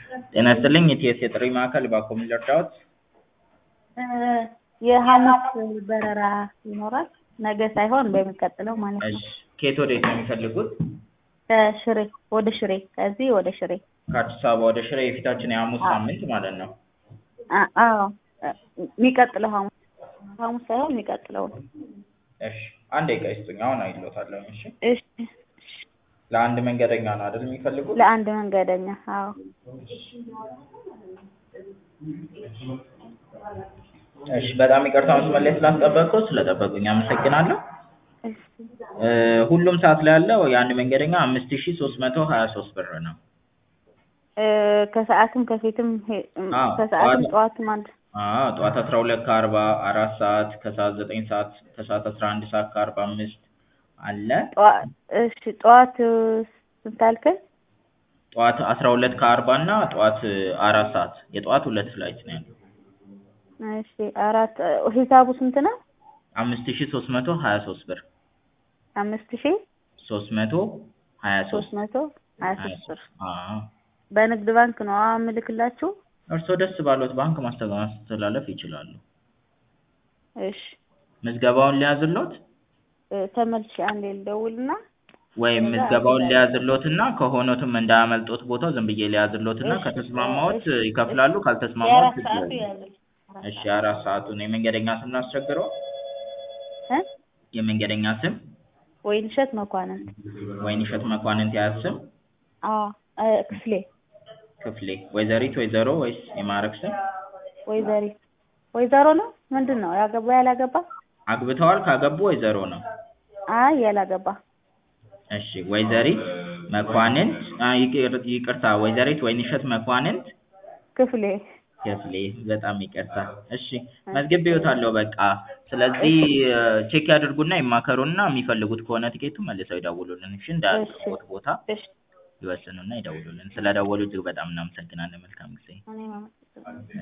ጤና ይስጥልኝ የቲኤስ የጥሪ ማዕከል እባክዎ ምን ልርዳዎት? የሐሙስ በረራ ይኖራል? ነገ ሳይሆን በሚቀጥለው ማለት ነው። እሺ ከየት ወዴት ነው የሚፈልጉት? ከሽሬ ወደ ሽሬ ከዚህ ወደ ሽሬ። ከአዲስ አበባ ወደ ሽሬ የፊታችን የሐሙስ ሳምንት ማለት ነው። አዎ የሚቀጥለው ሐሙስ ሳይሆን የሚቀጥለው ነው። እሺ አንድ ደቂቃ ይስጡኝ አሁን አይሎታለሁ። እሺ እሺ ለአንድ መንገደኛ ነው አይደል የሚፈልጉት? ለአንድ መንገደኛ አዎ። እሺ በጣም ይቅርታ መስመር ላይ ስላስጠበቅኩት ስለጠበቁኝ አመሰግናለሁ። ሁሉም ሰዓት ላይ ያለው የአንድ መንገደኛ 5323 ብር ነው። ከሰዓትም ከፊትም ከሰዓትም ጠዋትም አንድ ጠዋት 12:40 4 ሰዓት ከሰዓት 9 ሰዓት ከሰዓት 11 ሰዓት ከ45 አለ። እሺ ጠዋት ስንት አልከኝ? ጠዋት 12:40 እና ጠዋት 4 ሰዓት የጠዋት ሁለት ፍላይት ነው ያለው። እሺ ሂሳቡ ስንት ነው? 5323 ብር 5323 ብር። አዎ በንግድ ባንክ ነው የምልክላችሁ? እርስዎ ደስ ባሎት ባንክ ማስተላለፍ ይችላሉ። እሺ ምዝገባውን ሊያዝልዎት? ተመልሼ አንዴ ልደውልና ወይም ምዝገባውን ሊያዝልዎትና ከሆኖትም እንዳያመልጦት ቦታው ዝም ብዬ ሊያዝልዎትና ከተስማማዎት ይከፍላሉ ካልተስማማዎት እሺ 4 ሰዓቱን የመንገደኛ ስም ላስቸግረው? የመንገደኛ ስም? ወይንሸት መኳንንት። ወይንሸት መኳንንት የያዝ ስም? ክፍሌ። ክፍሌ ወይዘሪት ወይዘሮ ወይስ የማዕረግ ስም? ወይዘሪት። ወይዘሮ ነው? ምንድን ነው ያገባ ያላገባ? አግብተዋል ካገቡ ወይዘሮ ነው። አይ ያላገባ። እሺ ወይዘሪት መኳንንት ይቅርታ ወይዘሪት ወይንሸት መኳንንት ክፍሌ። ክፍሌ በጣም ይቅርታ። እሺ መዝግቤዎታለሁ በቃ። ስለዚህ ቼክ ያድርጉና ይማከሩና የሚፈልጉት ከሆነ ቲኬቱ መልሰው ይደውሉልን። እሺ እንዳያልቅቦት ቦታ ይወስኑና ይደውሉልን። ስለደወሉ እጅግ በጣም እናመሰግናለን። መልካም ጊዜ።